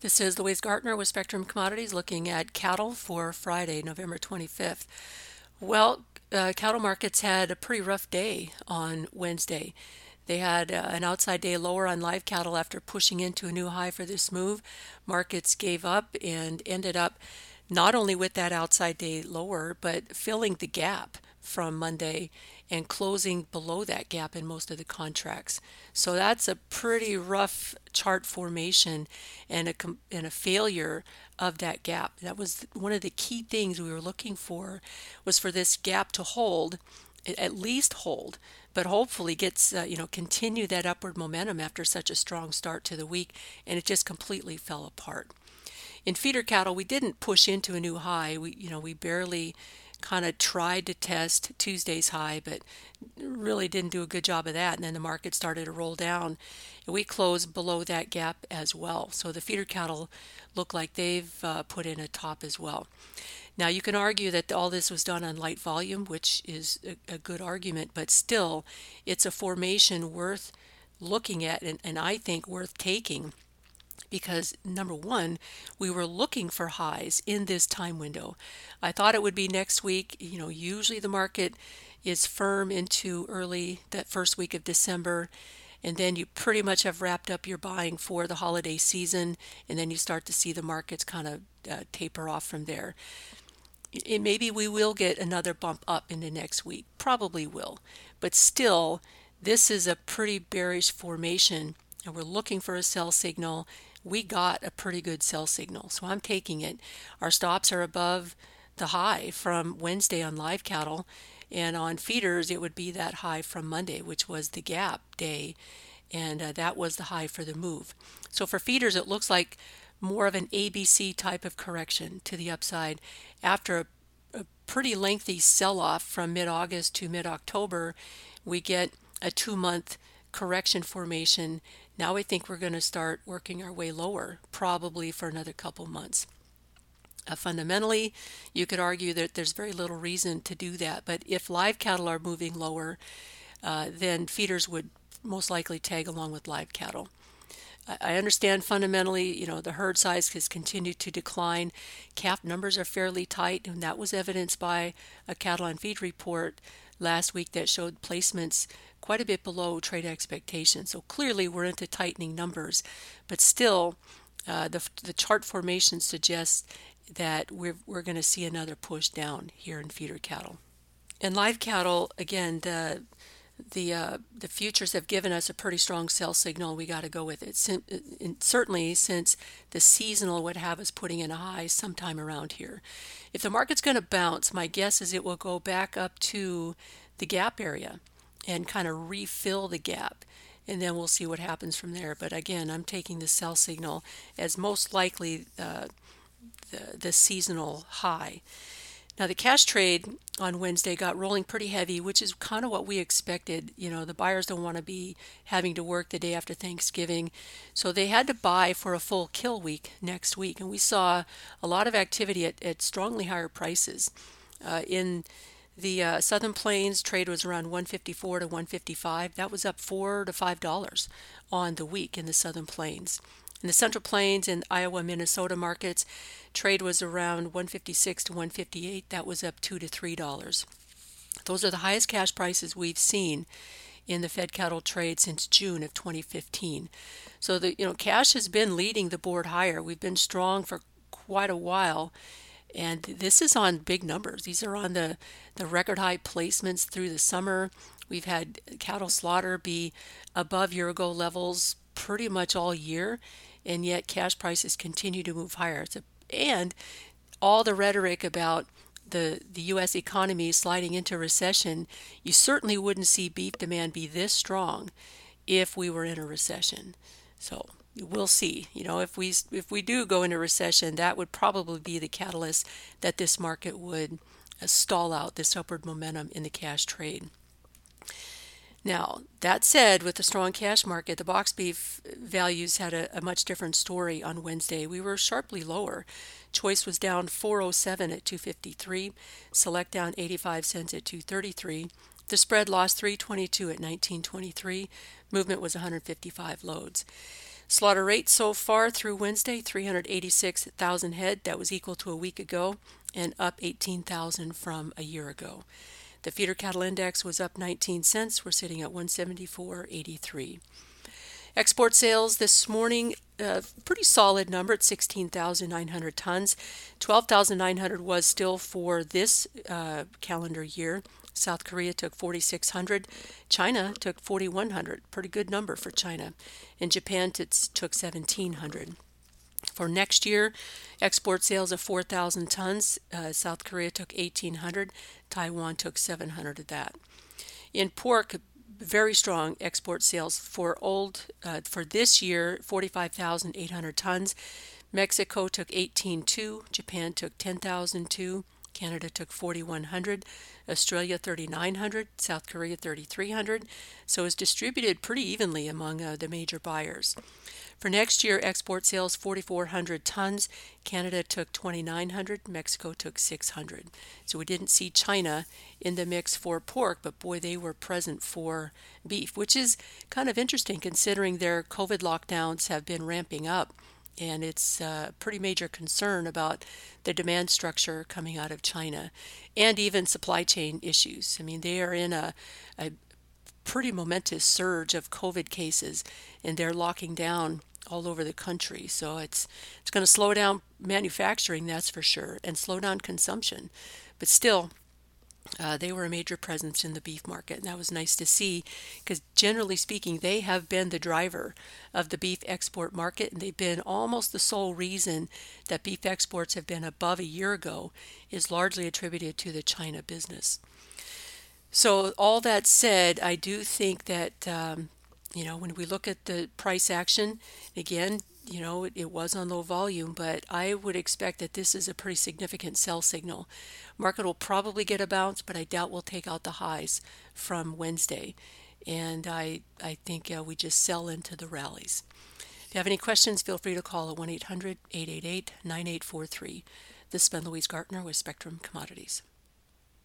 This is Louise Gartner with Spectrum Commodities looking at cattle for Friday, November 25th. Well, cattle markets had a pretty rough day on Wednesday. They had an outside day lower on live cattle after pushing into a new high for this move. Markets gave up and ended up not only with that outside day lower, but filling the gap from Monday and closing below that gap in most of the contracts. So that's a pretty rough chart formation and a failure of that gap. That was one of the key things we were looking for, was for this gap to hold, at least hold, but hopefully gets continue that upward momentum after such a strong start to the week, and it just completely fell apart. In feeder cattle, we didn't push into a new high. We barely kind of tried to test Tuesday's high, but really didn't do a good job of that. And then the market started to roll down. And we closed below that gap as well. So the feeder cattle look like they've put in a top as well. Now, you can argue that all this was done on light volume, which is a good argument, but still, it's a formation worth looking at and I think worth taking, because number one, we were looking for highs in this time window. I thought it would be next week. Usually the market is firm into early that first week of December, and then you pretty much have wrapped up your buying for the holiday season, and then you start to see the markets kind of taper off from there. Maybe we will get another bump up into next week, probably will, but still, this is a pretty bearish formation, and we're looking for a sell signal. We got a pretty good sell signal, so I'm taking it. Our stops are above the high from Wednesday on live cattle, and on feeders it would be that high from Monday, which was the gap day, and that was the high for the move. So for feeders, it looks like more of an ABC type of correction to the upside after a pretty lengthy sell-off from mid-August to mid-October. We get a 2-month correction formation. Now I think we're going to start working our way lower, probably for another couple months. Fundamentally, you could argue that there's very little reason to do that, but if live cattle are moving lower, then feeders would most likely tag along with live cattle. I understand fundamentally, the herd size has continued to decline. Calf numbers are fairly tight, and that was evidenced by a cattle on feed report last week that showed placements quite a bit below trade expectations. So clearly we're into tightening numbers, but still the chart formation suggests that we're going to see another push down here in feeder cattle. In live cattle, again, the futures have given us a pretty strong sell signal. We got to go with it. Certainly, since the seasonal would have us putting in a high sometime around here. If the market's going to bounce, my guess is it will go back up to the gap area and kind of refill the gap, and then we'll see what happens from there. But again, I'm taking the sell signal as most likely the seasonal high. Now, the cash trade on Wednesday got rolling pretty heavy, which is kind of what we expected. The buyers don't want to be having to work the day after Thanksgiving, so they had to buy for a full kill week next week. And we saw a lot of activity at strongly higher prices. In the Southern Plains, trade was around 154 to 155. That was up $4 to $5 on the week in the Southern Plains. In the Central Plains and Iowa, Minnesota markets, trade was around 156 to 158. That was up $2 to $3. Those are the highest cash prices we've seen in the fed cattle trade since June of 2015. So cash has been leading the board higher. We've been strong for quite a while, and this is on big numbers. These are on the record high placements through the summer. We've had cattle slaughter be above year-ago levels pretty much all year, and yet cash prices continue to move higher. And all the rhetoric about the U.S. economy sliding into recession, you certainly wouldn't see beef demand be this strong if we were in a recession. So we'll see. If we do go into recession, that would probably be the catalyst that this market would stall out this upward momentum in the cash trade. Now, that said, with the strong cash market, the box beef values had a much different story on Wednesday. We were sharply lower. Choice was down 407 at 253, Select down 85 cents at 233. The spread lost 322 at 1923. Movement was 155 loads. Slaughter rate so far through Wednesday, 386,000 head. That was equal to a week ago and up 18,000 from a year ago. The feeder cattle index was up 19 cents. We're sitting at 174.83. Export sales this morning, pretty solid number at 16,900 tons. 12,900 was still for this calendar year. South Korea took 4,600. China took 4,100. Pretty good number for China. And Japan took 1,700. For next year, export sales of 4,000 tons. South Korea took 1,800. Taiwan took 700 of that. In pork, very strong export sales for this year, 45,800 tons. Mexico took 18.2, Japan took 10,002, Canada took 4,100, Australia 3,900, South Korea 3,300. So it's distributed pretty evenly among the major buyers. For next year, export sales 4,400 tons. Canada took 2,900. Mexico took 600. So we didn't see China in the mix for pork, but boy, they were present for beef, which is kind of interesting considering their COVID lockdowns have been ramping up. And it's a pretty major concern about the demand structure coming out of China and even supply chain issues. I mean, they are in a pretty momentous surge of COVID cases, and they're locking down all over the country. So it's going to slow down manufacturing, that's for sure, and slow down consumption. But still, they were a major presence in the beef market, and that was nice to see because generally speaking, they have been the driver of the beef export market, and they've been almost the sole reason that beef exports have been above a year ago is largely attributed to the China business. So all that said, I do think that when we look at the price action, again, it was on low volume, but I would expect that this is a pretty significant sell signal. Market will probably get a bounce, but I doubt we'll take out the highs from Wednesday. And I think we just sell into the rallies. If you have any questions, feel free to call at 1-800-888-9843. This has been Louise Gartner with Spectrum Commodities.